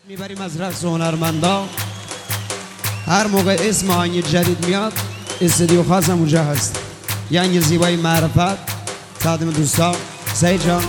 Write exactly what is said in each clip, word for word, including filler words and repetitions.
میبریم از رقص هنرمندا. هر موقع اسم آهنگ جدید میاد استودیو خاصم اونجا هست. یعنی زیبای معرفت تقدیم دوستا. سعید جان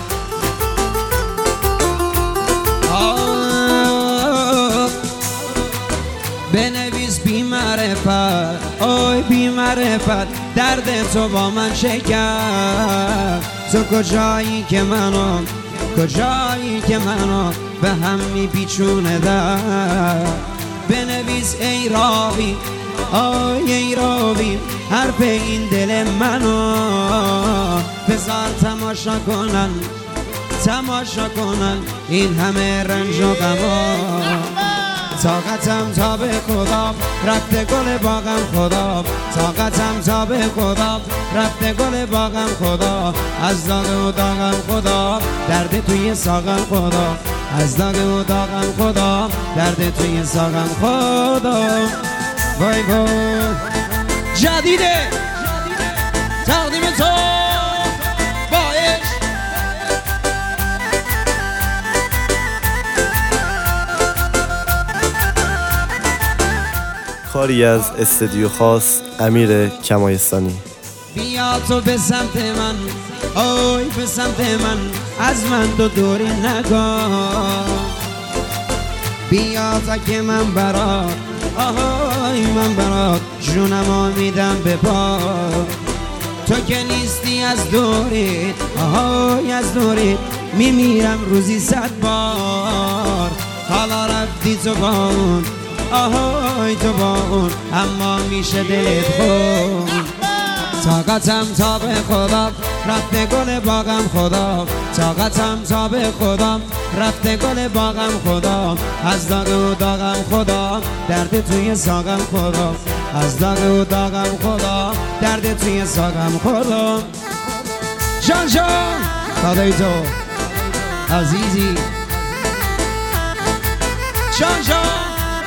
بنویس بی معرفت، اوی بی معرفت، درد تو با من چه کرد؟ تو کجایی که منو، کجایی که منو به هم میپیچونه در. بنویس ای راوی، آی ای راوی، حرف این دل منو بذار تماشا کنن، تماشا کنن این همه رنج و غما. طاقتم تا به خدا رفته گل باغم خدا، طاقتم تا به خدا رفته گل باغم خدا. از داغ و داغم خدا، درد توی ساغم خدا، از داغ و داغم خدا، درد توی ساغم خدا. وای وای جدیده تقدیم تو باش. کاری از استودیو خاص امیر کمایستانی. بیا تو به سمت من، اوی به سمت من، از من دو دوری نگاه. بیا تا که من برات، آهای من برات جونمو میدم به پا. تو که نیستی از دوری، آهای از دوری میمیرم روزی صد بار. حالا رفتی تو با اون، آهای تو با اون، اما میشه دلت خون. طاقتم تا به خدا رفته گل باغم خدا، طاقتم تا به خدا رفته گل باغم خدا. از داغ و داغم خدا، درد توی ساغم خدا، از داغ و داغم خدا، درد توی ساغم خدا. جان جان خدای تو عزیزی، جان جان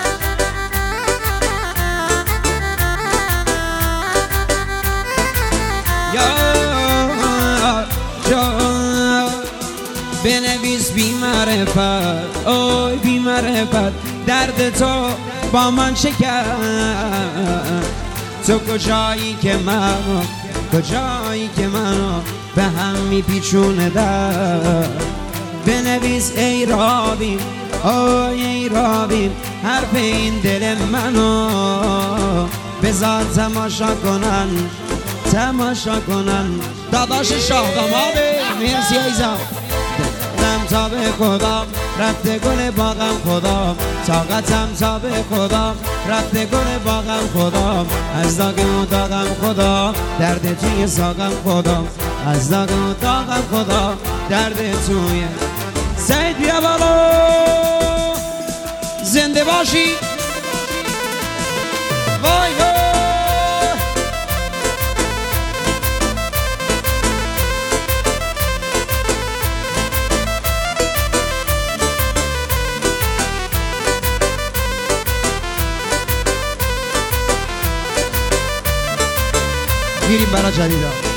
بنویس بی معرفت، اوی بی معرفت، درد تو با من چه کرد؟ تو کجایی که منو، کجایی که منو به هم میپیچونه در. بنویس ای راوی، اوی ای راوی، حرف این دل منو بذار تماشا کنن، تماشا کنن. داداش شاه داماده مرسی ایزا. طاقتم تا به خدا رفته گل باغم خدا، طاقتم تا به خدا رفته گل باغم خدا. از داغ و داغم خدا، درد توی ساغم خدا، از داغ و داغم خدا، درد توی. سعید بیا بالا، زنده باشی. وای وای میریم برای جدیدا.